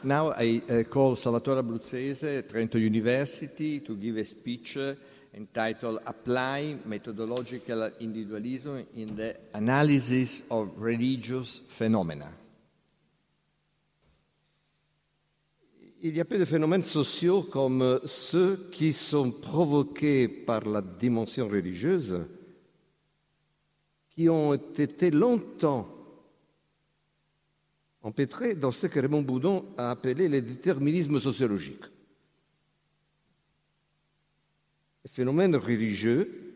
Now I call Salvatore Abruzzese, Trento University, to give a speech entitled Apply Methodological Individualism in the Analysis of Religious Phenomena. Il y a peu de phénomènes sociaux comme ceux qui sont provoqués par la dimension religieuse, qui ont été longtemps empêtrés dans ce que Raymond Boudon a appelé le déterminisme sociologique. Les phénomènes religieux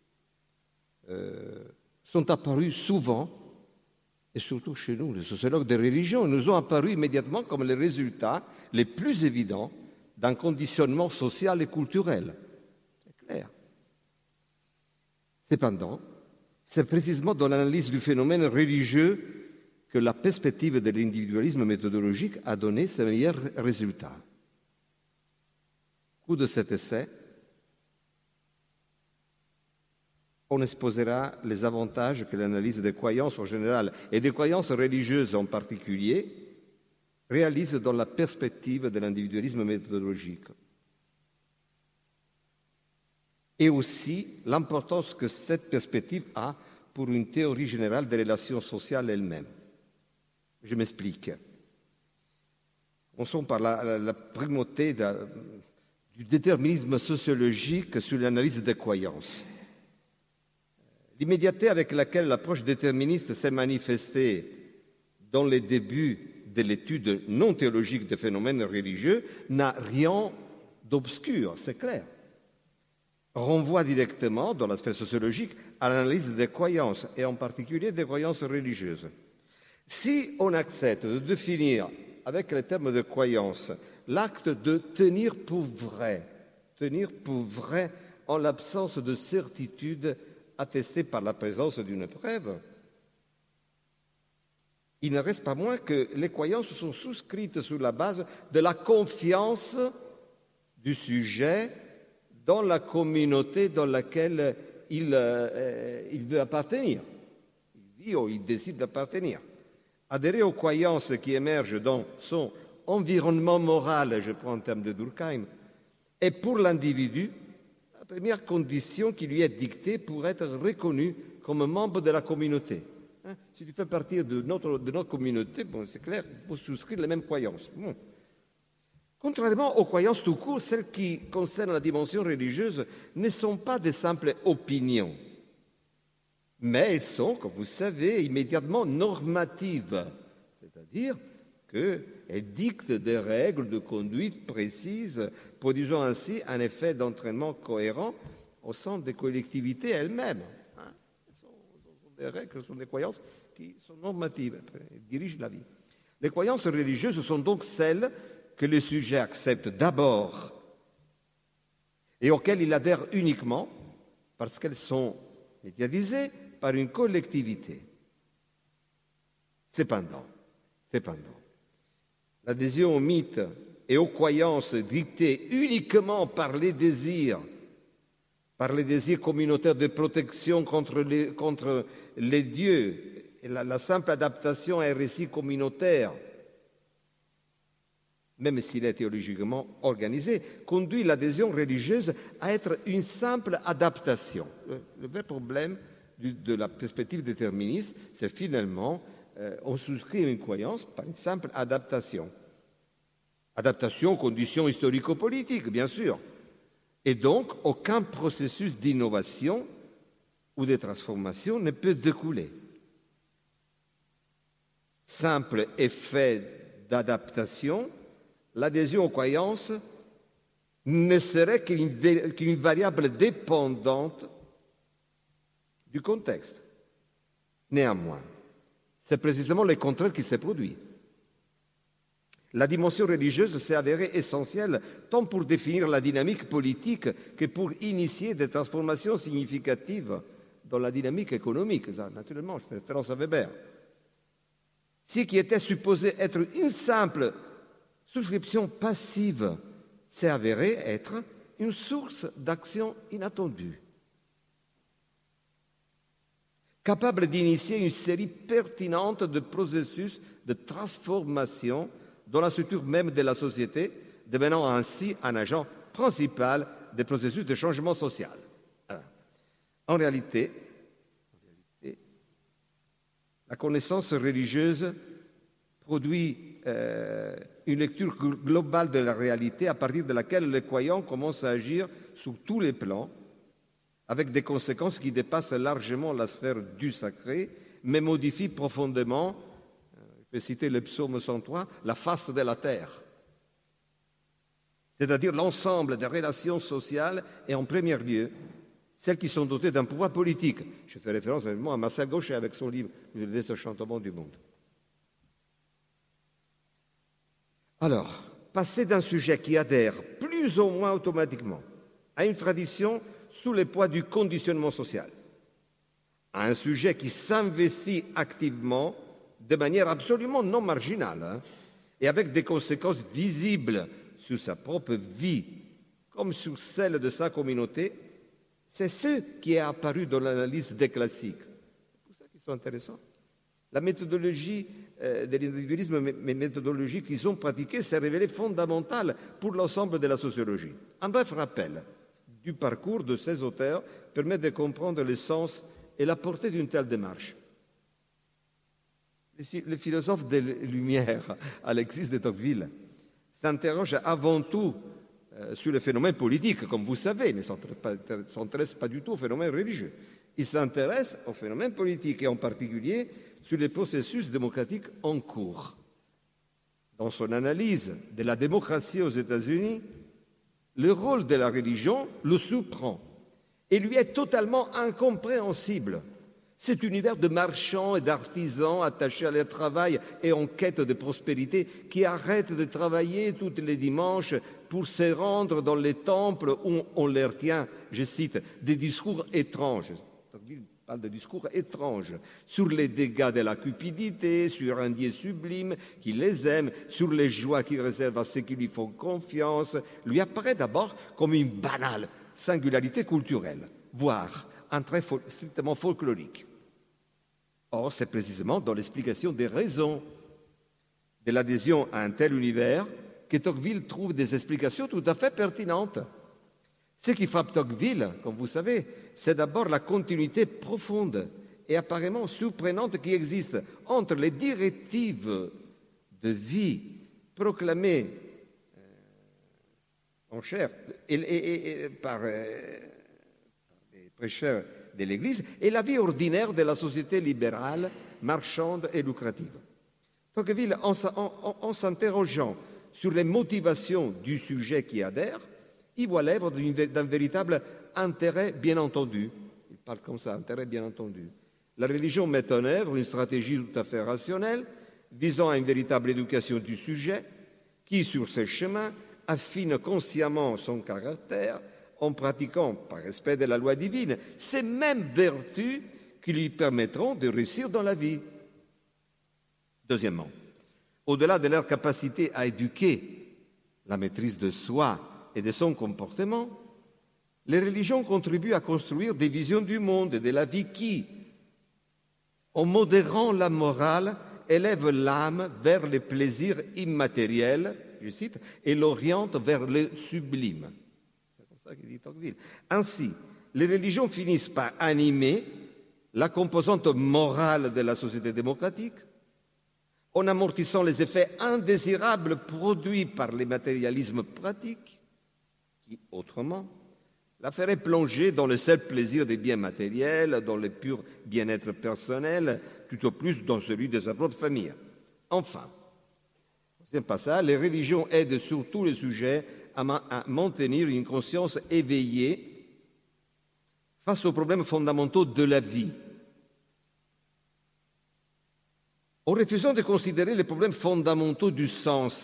sont apparus souvent, et surtout chez nous, les sociologues des religions, nous ont apparu immédiatement comme les résultats les plus évidents d'un conditionnement social et culturel. C'est clair. Cependant, c'est précisément dans l'analyse du phénomène religieux que la perspective de l'individualisme méthodologique a donné ses meilleurs résultats. Au cours de cet essai, on exposera les avantages que l'analyse des croyances en général et des croyances religieuses en particulier réalise dans la perspective de l'individualisme méthodologique. Et aussi l'importance que cette perspective a pour une théorie générale des relations sociales elles-mêmes. Je m'explique. Commençons par la primauté du déterminisme sociologique sur l'analyse des croyances. L'immédiateté avec laquelle l'approche déterministe s'est manifestée dans les débuts de l'étude non théologique des phénomènes religieux n'a rien d'obscur, c'est clair. Renvoie directement, dans l'aspect sociologique, à l'analyse des croyances, et en particulier des croyances religieuses. Si on accepte de définir, avec les termes de croyance, l'acte de tenir pour vrai en l'absence de certitude attestée par la présence d'une preuve, il ne reste pas moins que les croyances sont souscrites sur la base de la confiance du sujet dans la communauté dans laquelle il veut appartenir. Il vit ou il décide d'appartenir. Adhérer aux croyances qui émergent dans son environnement moral, je prends en termes de Durkheim, est pour l'individu la première condition qui lui est dictée pour être reconnu comme membre de la communauté. Si tu fais partie de notre communauté, bon, c'est clair, il faut souscrire les mêmes croyances. Bon. Contrairement aux croyances tout court, celles qui concernent la dimension religieuse ne sont pas des simples opinions, mais elles sont, comme vous savez, immédiatement normatives, c'est-à-dire qu'elles dictent des règles de conduite précises, produisant ainsi un effet d'entraînement cohérent au sein des collectivités elles-mêmes. Ce sont des règles, ce sont des croyances qui sont normatives, elles dirigent la vie. Les croyances religieuses sont donc celles que le sujet accepte d'abord et auxquelles il adhère uniquement parce qu'elles sont médiatisées par une collectivité. Cependant, l'adhésion aux mythes et aux croyances dictées uniquement par les désirs communautaires de protection contre les dieux, et la simple adaptation à un récit communautaire, même s'il est théologiquement organisé, conduit l'adhésion religieuse à être une simple adaptation. Le vrai problème de la perspective déterministe, c'est finalement on souscrit à une croyance par une simple adaptation. Adaptation aux conditions historico-politiques, bien sûr. Et donc, aucun processus d'innovation ou de transformation ne peut découler. Simple effet d'adaptation, l'adhésion aux croyances ne serait qu'une variable dépendante du contexte. Néanmoins, c'est précisément le contraire qui s'est produit. La dimension religieuse s'est avérée essentielle tant pour définir la dynamique politique que pour initier des transformations significatives dans la dynamique économique. Ça, naturellement, je fais référence à Weber. Ce qui était supposé être une simple souscription passive s'est avéré être une source d'action inattendue, capable d'initier une série pertinente de processus de transformation dans la structure même de la société, devenant ainsi un agent principal des processus de changement social. En réalité, la connaissance religieuse produit une lecture globale de la réalité à partir de laquelle les croyants commencent à agir sur tous les plans, avec des conséquences qui dépassent largement la sphère du sacré, mais modifient profondément, je peux citer le psaume 103, la face de la terre. C'est-à-dire l'ensemble des relations sociales et en premier lieu, celles qui sont dotées d'un pouvoir politique. Je fais référence évidemment à Marcel Gauchet avec son livre « Le désenchantement du monde ». Alors, passer d'un sujet qui adhère plus ou moins automatiquement à une tradition sous le poids du conditionnement social, à un sujet qui s'investit activement de manière absolument non marginale et avec des conséquences visibles sur sa propre vie comme sur celle de sa communauté, c'est ce qui est apparu dans l'analyse des classiques. C'est pour ça qu'ils sont intéressants. La méthodologie de l'individualisme, mais méthodologie qu'ils ont pratiquée, s'est révélée fondamentale pour l'ensemble de la sociologie. Un bref rappel du parcours de ces auteurs permet de comprendre le sens et la portée d'une telle démarche. Le philosophe des Lumières, Alexis de Tocqueville, s'interroge avant tout sur les phénomènes politiques, comme vous savez, mais ne s'intéresse pas du tout aux phénomènes religieux. Il s'intéresse aux phénomènes politiques et en particulier sur les processus démocratiques en cours. Dans son analyse de la démocratie aux États-Unis, le rôle de la religion le surprend et lui est totalement incompréhensible. Cet univers de marchands et d'artisans attachés à leur travail et en quête de prospérité qui arrêtent de travailler tous les dimanches pour se rendre dans les temples où on leur tient, je cite, des discours étranges. Il parle de discours étranges sur les dégâts de la cupidité, sur un Dieu sublime qui les aime, sur les joies qu'il réserve à ceux qui lui font confiance, lui apparaît d'abord comme une banale singularité culturelle, voire un trait strictement folklorique. Or, c'est précisément dans l'explication des raisons de l'adhésion à un tel univers que Tocqueville trouve des explications tout à fait pertinentes. Ce qui frappe Tocqueville, comme vous savez, c'est d'abord la continuité profonde et apparemment surprenante qui existe entre les directives de vie proclamées en chair par les prêcheurs de l'Église et la vie ordinaire de la société libérale, marchande et lucrative. Tocqueville, en s'interrogeant sur les motivations du sujet qui adhère, il voit l'œuvre d'un véritable intérêt bien entendu. Il parle comme ça, intérêt bien entendu. La religion met en œuvre une stratégie tout à fait rationnelle, visant à une véritable éducation du sujet, qui, sur ce chemin, affine consciemment son caractère, en pratiquant, par respect de la loi divine, ces mêmes vertus qui lui permettront de réussir dans la vie. Deuxièmement, au-delà de leur capacité à éduquer la maîtrise de soi et de son comportement, les religions contribuent à construire des visions du monde et de la vie qui, en modérant la morale, élèvent l'âme vers les plaisirs immatériels, je cite, et l'orientent vers le sublime. Qui dit Tocqueville. Ainsi, les religions finissent par animer la composante morale de la société démocratique en amortissant les effets indésirables produits par les matérialismes pratiques qui, autrement, la feraient plonger dans le seul plaisir des biens matériels, dans le pur bien-être personnel, tout au plus dans celui de sa propre famille. Enfin, c'est pas ça, les religions aident sur tous les sujets à maintenir une conscience éveillée face aux problèmes fondamentaux de la vie. En refusant de considérer les problèmes fondamentaux du sens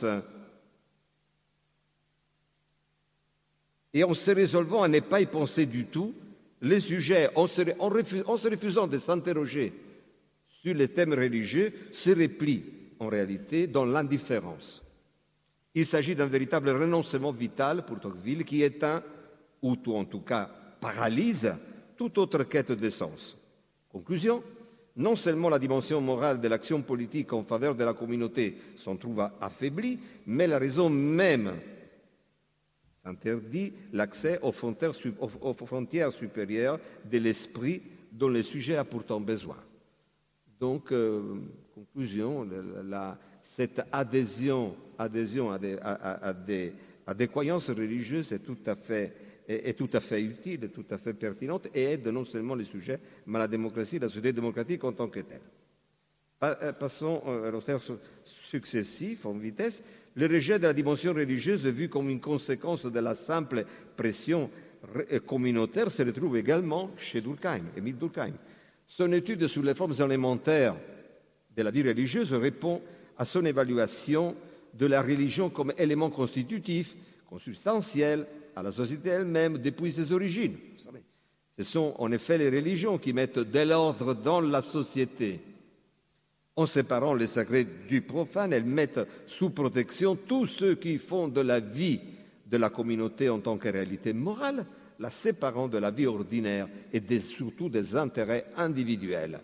et en se résolvant à ne pas y penser du tout, les sujets, en se refusant de s'interroger sur les thèmes religieux, se replient en réalité dans l'indifférence. Il s'agit d'un véritable renoncement vital pour Tocqueville qui éteint, ou en tout cas paralyse, toute autre quête de sens. Conclusion, non seulement la dimension morale de l'action politique en faveur de la communauté s'en trouve affaiblie, mais la raison même s'interdit l'accès aux frontières supérieures de l'esprit dont le sujet a pourtant besoin. Donc, conclusion, cette adhésion à des croyances religieuses est tout à fait utile, tout à fait pertinente et aide non seulement les sujets, mais la démocratie, la société démocratique en tant que telle. Passons aux termes successifs en vitesse. Le rejet de la dimension religieuse vu comme une conséquence de la simple pression communautaire se retrouve également chez Durkheim, Émile Durkheim. Son étude sur les formes élémentaires de la vie religieuse répond à son évaluation de la religion comme élément constitutif, consubstantiel à la société elle-même depuis ses origines. Vous savez, ce sont en effet les religions qui mettent de l'ordre dans la société. En séparant le sacré du profane, elles mettent sous protection tous ceux qui font de la vie de la communauté en tant que réalité morale, la séparant de la vie ordinaire et surtout des intérêts individuels.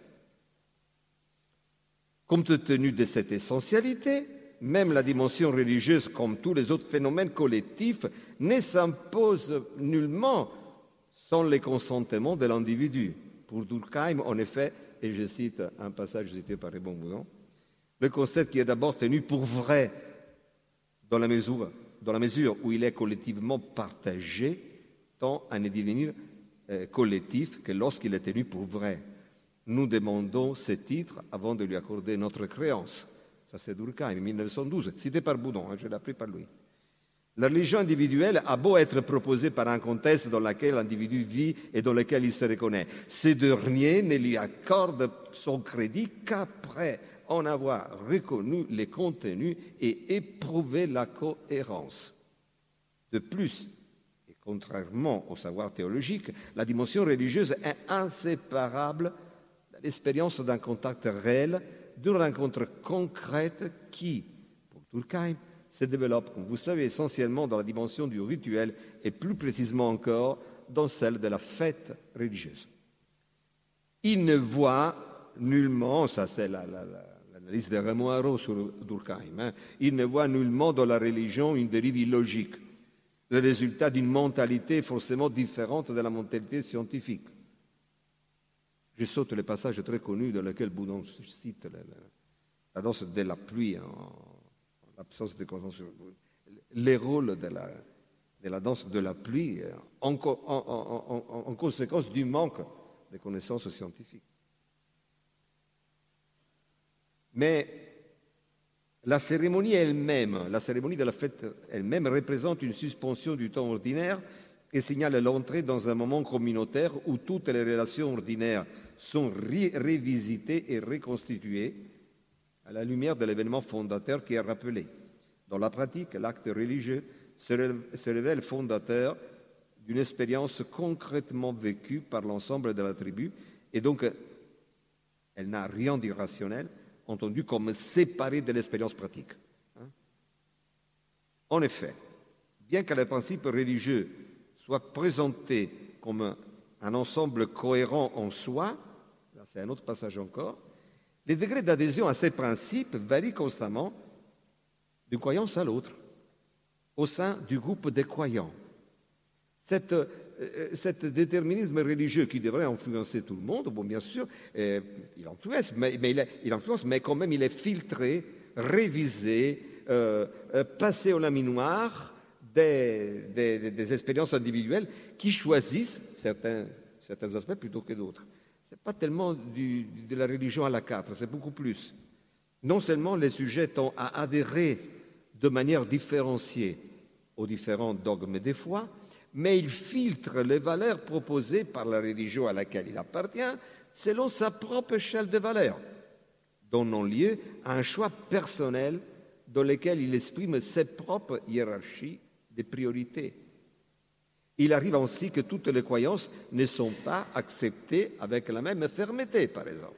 Compte tenu de cette essentialité, même la dimension religieuse, comme tous les autres phénomènes collectifs, ne s'impose nullement sans le consentement de l'individu. Pour Durkheim, en effet, et je cite un passage cité par Raymond Boudon, le concept qui est d'abord tenu pour vrai dans la mesure où il est collectivement partagé, tend à ne devenir collectif que lorsqu'il est tenu pour vrai. Nous demandons ce titre avant de lui accorder notre créance. Ça, c'est Durkheim, 1912, cité par Boudon, je l'ai appris par lui. La religion individuelle a beau être proposée par un contexte dans lequel l'individu vit et dans lequel il se reconnaît. Ce dernier ne lui accorde son crédit qu'après en avoir reconnu les contenus et éprouvé la cohérence. De plus, et contrairement au savoir théologique, la dimension religieuse est inséparable de l'expérience d'un contact réel, d'une rencontre concrète qui, pour Durkheim, se développe, comme vous savez, essentiellement dans la dimension du rituel et plus précisément encore dans celle de la fête religieuse. Il ne voit nullement, ça c'est l'analyse de Raymond Aron sur Durkheim, il ne voit nullement dans la religion une dérive illogique, le résultat d'une mentalité forcément différente de la mentalité scientifique. Je saute le passage très connu dans lequel Boudon cite la danse de la pluie en l'absence de consensus. Les rôles de la danse de la pluie en conséquence du manque de connaissances scientifiques. Mais la cérémonie elle-même, la cérémonie de la fête elle-même représente une suspension du temps ordinaire et signale l'entrée dans un moment communautaire où toutes les relations ordinaires sont révisitées et reconstituées à la lumière de l'événement fondateur qui est rappelé. Dans la pratique, l'acte religieux se révèle fondateur d'une expérience concrètement vécue par l'ensemble de la tribu et donc elle n'a rien d'irrationnel, entendu comme séparé de l'expérience pratique. En effet, bien que les principes religieux soient présentés comme un ensemble cohérent en soi, là c'est un autre passage encore, les degrés d'adhésion à ces principes varient constamment d'une croyance à l'autre, au sein du groupe des croyants. Cet déterminisme religieux qui devrait influencer tout le monde, bon, bien sûr, il influence, mais quand même il est filtré, révisé, passé au laminoir des expériences individuelles qui choisissent certains aspects plutôt que d'autres. Ce n'est pas tellement de la religion à la carte, c'est beaucoup plus. Non seulement les sujets tendent à adhérer de manière différenciée aux différents dogmes des foi, mais il filtre les valeurs proposées par la religion à laquelle il appartient selon sa propre échelle de valeurs, donnant lieu à un choix personnel dans lequel il exprime ses propres hiérarchies de priorités. Il arrive ainsi que toutes les croyances ne sont pas acceptées avec la même fermeté, par exemple.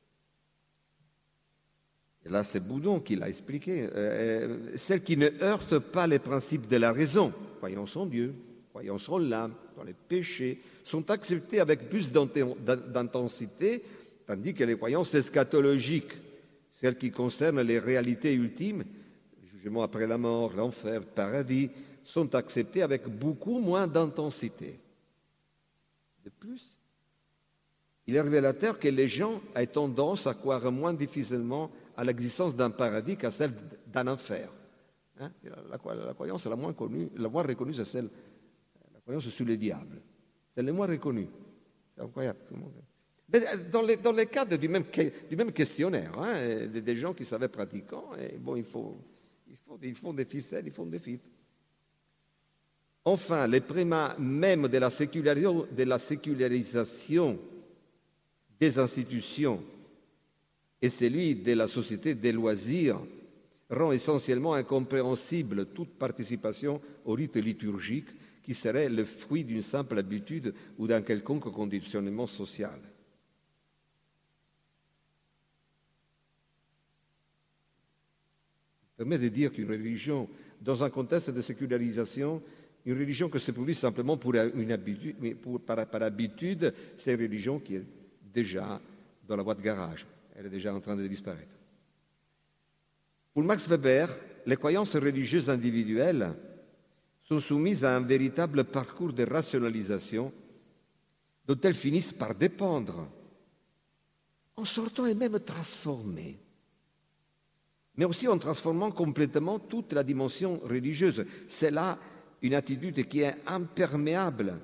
Et là, c'est Boudon qui l'a expliqué. Celles qui ne heurtent pas les principes de la raison, croyance en Dieu, croyance en l'âme, dans les péchés, sont acceptées avec plus d'intensité tandis que les croyances eschatologiques, celles qui concernent les réalités ultimes, le jugement après la mort, l'enfer, le paradis, sont acceptées avec beaucoup moins d'intensité. De plus, il est révélateur que les gens aient tendance à croire moins difficilement à l'existence d'un paradis qu'à celle d'un enfer. Hein? La croyance la moins connue, la moins reconnue, c'est celle, la croyance sur le diable. C'est la moins reconnue. C'est incroyable. Mais dans les cadres du même questionnaire, hein, des gens qui savaient pratiquants, et bon, ils font des ficelles, ils font des filtres. Enfin, les primats même de la sécularisation des institutions et celui de la société des loisirs rend essentiellement incompréhensible toute participation au rite liturgique qui serait le fruit d'une simple habitude ou d'un quelconque conditionnement social. Ça permet de dire qu'une religion, dans un contexte de sécularisation, une religion que se produit simplement par habitude, c'est une religion qui est déjà dans la voie de garage. Elle est déjà en train de disparaître. Pour Max Weber, les croyances religieuses individuelles sont soumises à un véritable parcours de rationalisation dont elles finissent par dépendre, en sortant et même transformées, mais aussi en transformant complètement toute la dimension religieuse. C'est là une attitude qui est imperméable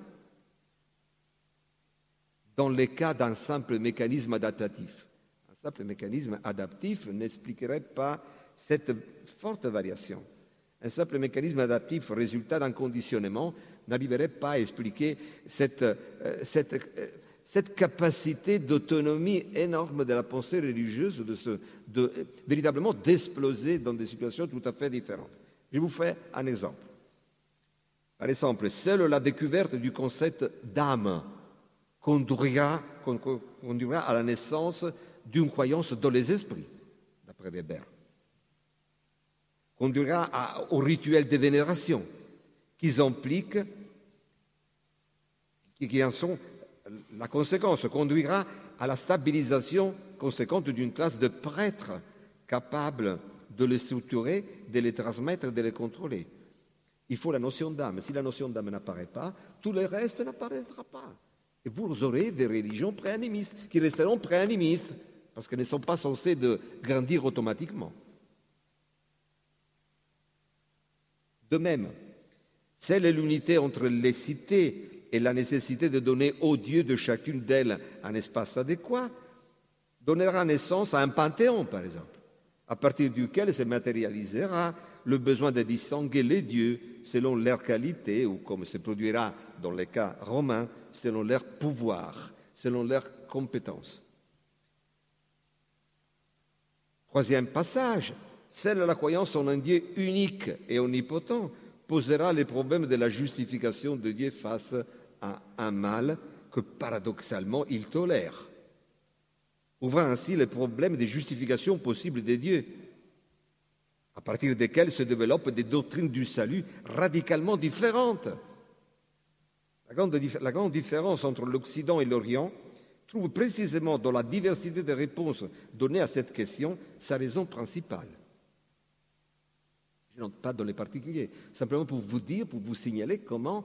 dans le cas d'un simple mécanisme adaptatif. Un simple mécanisme adaptif n'expliquerait pas cette forte variation. Un simple mécanisme adaptif résultat d'un conditionnement n'arriverait pas à expliquer cette capacité d'autonomie énorme de la pensée religieuse, véritablement d'exploser dans des situations tout à fait différentes. Je vous fais un exemple. Par exemple, seule la découverte du concept d'âme conduira à la naissance d'une croyance dans les esprits, d'après Weber. Conduira au rituel de vénération qui en sont la conséquence, conduira à la stabilisation conséquente d'une classe de prêtres capables de les structurer, de les transmettre, de les contrôler. Il faut la notion d'âme. Si la notion d'âme n'apparaît pas, tout le reste n'apparaîtra pas. Et vous aurez des religions pré-animistes qui resteront pré-animistes parce qu'elles ne sont pas censées de grandir automatiquement. De même, seule est l'unité entre les cités et la nécessité de donner au Dieu de chacune d'elles un espace adéquat donnera naissance à un panthéon, par exemple, à partir duquel se matérialisera le besoin de distinguer les dieux selon leur qualité, ou comme se produira dans les cas romains, selon leur pouvoir, selon leurs compétences. Troisième passage, seule la croyance en un Dieu unique et omnipotent posera les problèmes de la justification de Dieu face à un mal que paradoxalement il tolère, ouvrant ainsi les problèmes de justification possible de Dieu, à partir desquels se développent des doctrines du salut radicalement différentes. La grande différence entre l'Occident et l'Orient trouve précisément dans la diversité des réponses données à cette question sa raison principale. Je n'entre pas dans les particuliers, simplement pour vous dire, pour vous signaler comment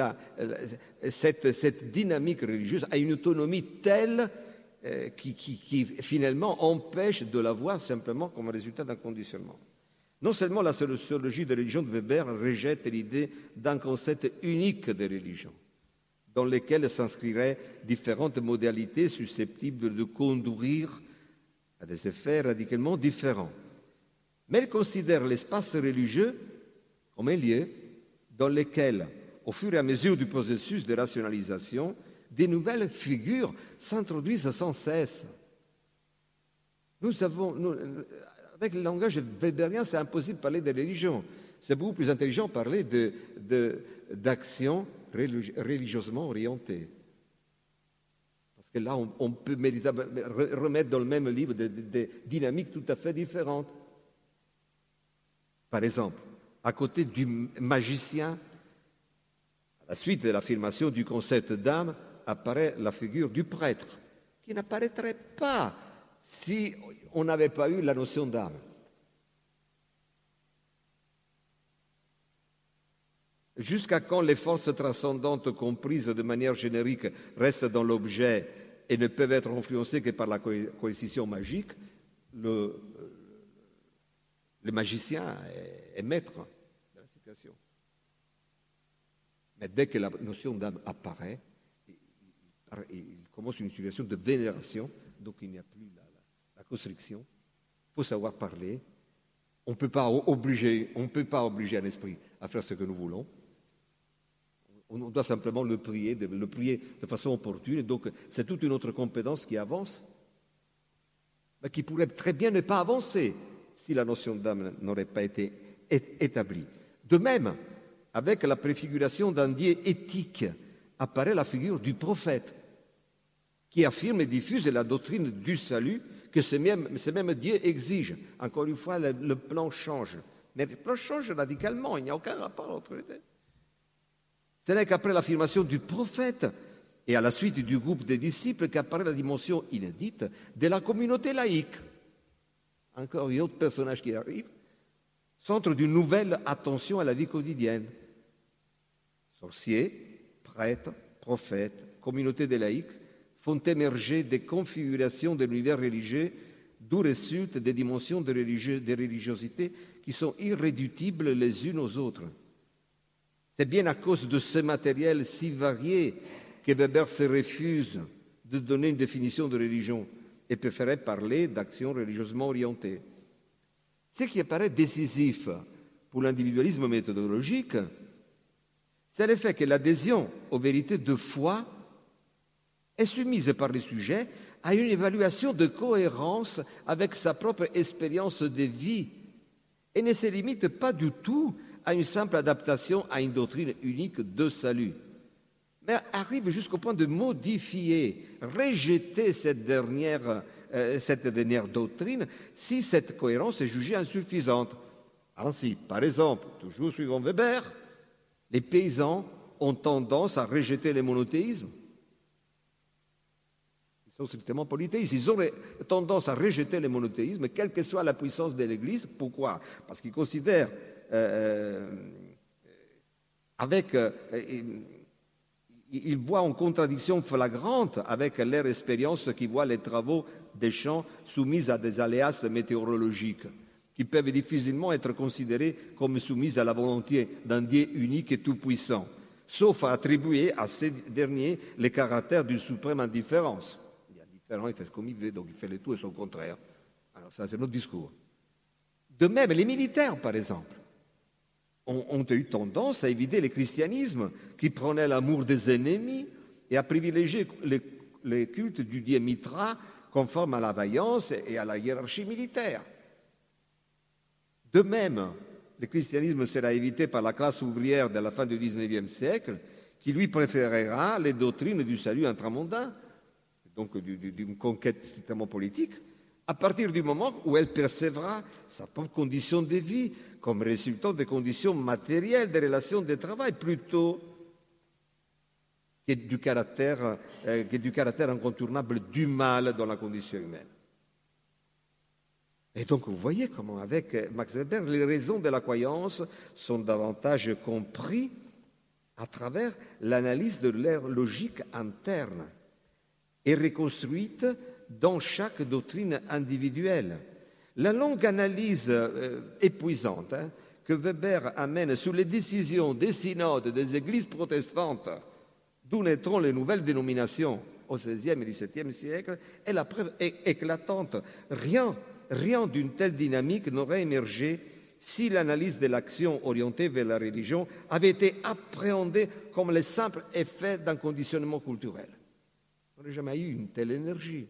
cette dynamique religieuse a une autonomie telle qui finalement empêche de la voir simplement comme un résultat d'un conditionnement. Non seulement la sociologie de religion de Weber rejette l'idée d'un concept unique de religion, dans lequel s'inscriraient différentes modalités susceptibles de conduire à des effets radicalement différents, mais elle considère l'espace religieux comme un lieu dans lequel, au fur et à mesure du processus de rationalisation, des nouvelles figures s'introduisent sans cesse. Avec le langage weberien, c'est impossible de parler de religion. C'est beaucoup plus intelligent de parler d'action religieusement orientée. Parce que là, on peut remettre dans le même livre des dynamiques tout à fait différentes. Par exemple, à côté du magicien, à la suite de l'affirmation du concept d'âme, apparaît la figure du prêtre, qui n'apparaîtrait pas si on n'avait pas eu la notion d'âme. Jusqu'à quand les forces transcendantes comprises de manière générique restent dans l'objet et ne peuvent être influencées que par la coercition magique, le magicien est maître de la situation. Mais dès que la notion d'âme apparaît, il commence une situation de vénération, donc il n'y a plus la constriction. Il faut savoir parler. On ne peut pas obliger un esprit à faire ce que nous voulons. On doit simplement le prier de façon opportune. Et donc, c'est toute une autre compétence qui avance, mais qui pourrait très bien ne pas avancer si la notion d'âme n'aurait pas été établie. De même, avec la préfiguration d'un Dieu éthique, apparaît la figure du prophète, qui affirme et diffuse la doctrine du salut que ce même Dieu exige. Encore une fois, le plan change. Mais le plan change radicalement, il n'y a aucun rapport entre les deux. Ce n'est qu'après l'affirmation du prophète et à la suite du groupe des disciples qu'apparaît la dimension inédite de la communauté laïque. Encore un autre personnage qui arrive, centre d'une nouvelle attention à la vie quotidienne. Sorciers, prêtres, prophètes, communauté des laïcs font émerger des configurations de l'univers religieux d'où résultent des dimensions de religiosité qui sont irréductibles les unes aux autres. C'est bien à cause de ce matériel si varié que Weber se refuse de donner une définition de religion et préférait parler d'action religieusement orientée. Ce qui apparaît décisif pour l'individualisme méthodologique, c'est le fait que l'adhésion aux vérités de foi est soumise par le sujet à une évaluation de cohérence avec sa propre expérience de vie et ne se limite pas du tout à une simple adaptation à une doctrine unique de salut, mais arrive jusqu'au point de modifier, rejeter cette dernière doctrine si cette cohérence est jugée insuffisante. Ainsi, par exemple, toujours suivant Weber, les paysans ont tendance à rejeter le monothéisme. Ils sont strictement polythéistes. Ils auraient tendance à rejeter le monothéisme, quelle que soit la puissance de l'Église. Pourquoi? Parce qu'ils considèrent ils voient en contradiction flagrante avec leur expérience qui voit les travaux des champs soumis à des aléas météorologiques, qui peuvent difficilement être considérés comme soumis à la volonté d'un Dieu unique et tout-puissant, sauf à attribuer à ces derniers le caractère d'une suprême indifférence. Il est indifférent, il fait ce comme il veut, donc il fait le tout et son contraire. Alors ça, c'est notre discours. De même, les militaires, par exemple, ont eu tendance à éviter le christianisme qui prenait l'amour des ennemis et à privilégier le culte du dieu Mitra conforme à la vaillance et à la hiérarchie militaire. De même, le christianisme sera évité par la classe ouvrière de la fin du XIXe siècle qui lui préférera les doctrines du salut intramondain, donc d'une conquête strictement politique, à partir du moment où elle percevra sa propre condition de vie comme résultant des conditions matérielles des relations de travail plutôt que du caractère incontournable du mal dans la condition humaine. Et donc vous voyez comment avec Max Weber, les raisons de la croyance sont davantage comprises à travers l'analyse de leur logique interne et reconstruite dans chaque doctrine individuelle. La longue analyse épuisante que Weber amène sur les décisions des synodes des églises protestantes, d'où naîtront les nouvelles dénominations au XVIe et XVIIe siècle, est la preuve éclatante. Rien d'une telle dynamique n'aurait émergé si l'analyse de l'action orientée vers la religion avait été appréhendée comme le simple effet d'un conditionnement culturel. On n'aurait jamais eu une telle énergie.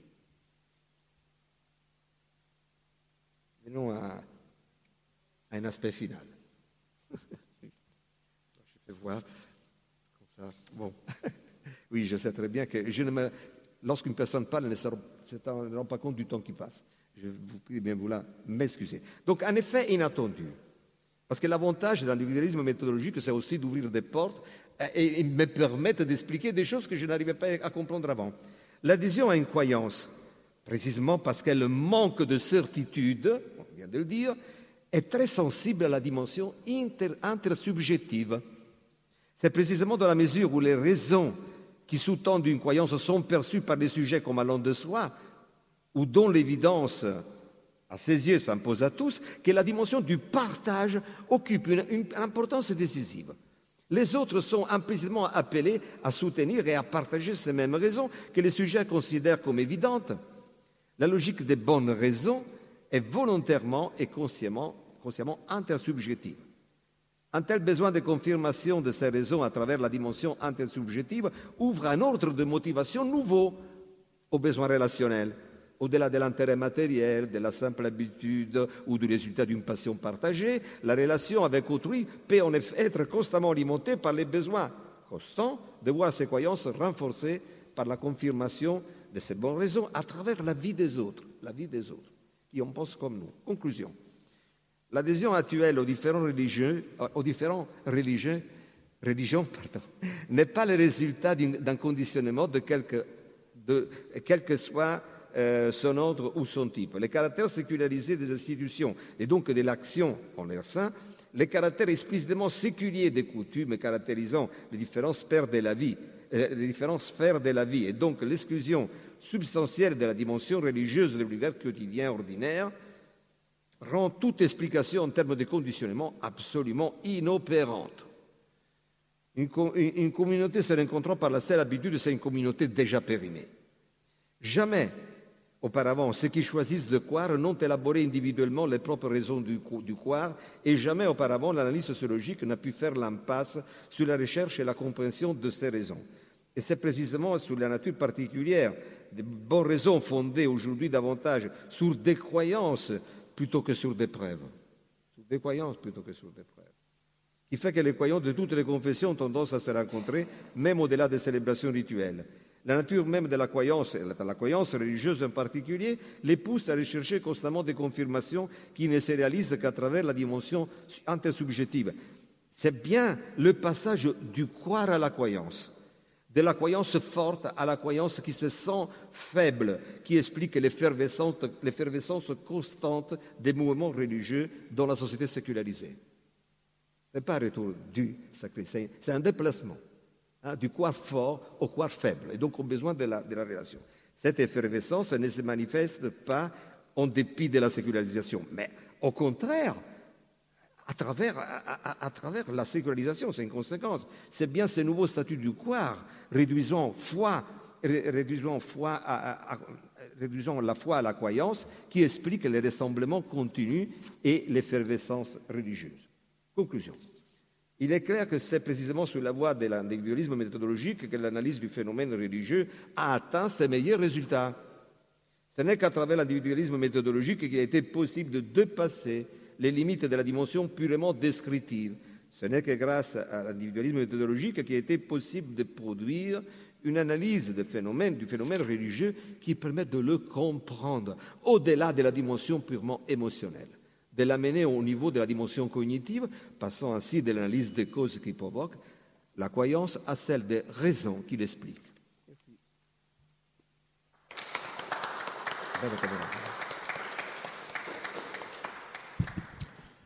Venons à un aspect final. Je fais voir comme ça. Bon. Oui, je sais très bien que lorsqu'une personne parle, elle ne se rend pas compte du temps qui passe. Je vous prie bien vouloir m'excuser. Donc, en effet, inattendu. Parce que l'avantage de l'individualisme méthodologique, c'est aussi d'ouvrir des portes et me permettre d'expliquer des choses que je n'arrivais pas à comprendre avant. L'adhésion à une croyance, précisément parce qu'elle manque de certitude, on vient de le dire, est très sensible à la dimension intersubjective. C'est précisément dans la mesure où les raisons qui sous-tendent une croyance sont perçues par les sujets comme allant de soi, ou dont l'évidence à ses yeux s'impose à tous, que la dimension du partage occupe une importance décisive. Les autres sont implicitement appelés à soutenir et à partager ces mêmes raisons que les sujets considèrent comme évidentes. La logique des bonnes raisons est volontairement et consciemment intersubjective. Un tel besoin de confirmation de ces raisons à travers la dimension intersubjective ouvre un ordre de motivation nouveau aux besoins relationnels. Au-delà de l'intérêt matériel, de la simple habitude ou du résultat d'une passion partagée, la relation avec autrui peut en effet être constamment alimentée par les besoins constants de voir ses croyances renforcées par la confirmation de ces bonnes raisons à travers la vie des autres, qui en pensent comme nous. Conclusion. L'adhésion actuelle aux différentes religions n'est pas le résultat d'un conditionnement de quel que soit son ordre ou son type. Les caractères sécularisés des institutions et donc de l'action en leur sein, les caractères explicitement séculiers des coutumes caractérisant les différentes sphères de la vie, et donc l'exclusion substantielle de la dimension religieuse de l'univers quotidien ordinaire, rend toute explication en termes de conditionnement absolument inopérante. Une communauté se rencontrant par la seule habitude, c'est une communauté déjà périmée. Jamais auparavant, ceux qui choisissent de croire n'ont élaboré individuellement les propres raisons du croire, et jamais auparavant l'analyse sociologique n'a pu faire l'impasse sur la recherche et la compréhension de ces raisons. Et c'est précisément sur la nature particulière des bonnes raisons fondées aujourd'hui davantage sur des croyances plutôt que sur des preuves. Qui fait que les croyants de toutes les confessions ont tendance à se rencontrer, même au-delà des célébrations rituelles. La nature même de la croyance, et la croyance religieuse en particulier, les pousse à rechercher constamment des confirmations qui ne se réalisent qu'à travers la dimension intersubjective. C'est bien le passage du croire à la croyance, de la croyance forte à la croyance qui se sent faible, qui explique l'effervescence constante des mouvements religieux dans la société sécularisée. Ce n'est pas un retour du sacré, c'est un déplacement. Du croire fort au croire faible, et donc au besoin de la relation. Cette effervescence ne se manifeste pas en dépit de la sécularisation, mais au contraire, à travers la sécularisation, c'est une conséquence. C'est bien ce nouveau statut du croire, réduisant la foi à la croyance, qui explique les ressemblements continus et l'effervescence religieuse. Conclusion. Il est clair que c'est précisément sur la voie de l'individualisme méthodologique que l'analyse du phénomène religieux a atteint ses meilleurs résultats. Ce n'est qu'à travers l'individualisme méthodologique qu'il a été possible de dépasser les limites de la dimension purement descriptive. Ce n'est que grâce à l'individualisme méthodologique qu'il a été possible de produire une analyse du phénomène religieux qui permet de le comprendre au-delà de la dimension purement émotionnelle, de l'amener au niveau de la dimension cognitive, passant ainsi de l'analyse des causes qui provoquent la croyance à celle des raisons qui l'expliquent. Merci.